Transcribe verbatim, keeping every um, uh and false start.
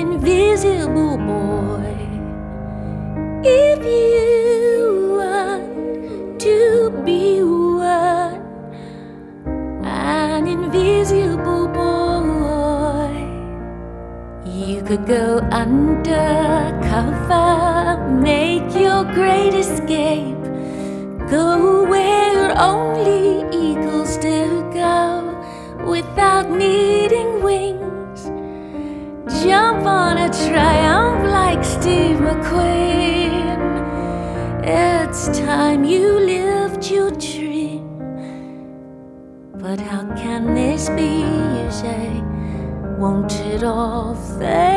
invisible boy. If you want to be one, an invisible boy, you could go undercover, make your great escape, go where only eagles do go, without needing wings. Jump on a triumph like Steve McQueen. It's time you lived your dream. But how can this be, you say? Won't it all fade?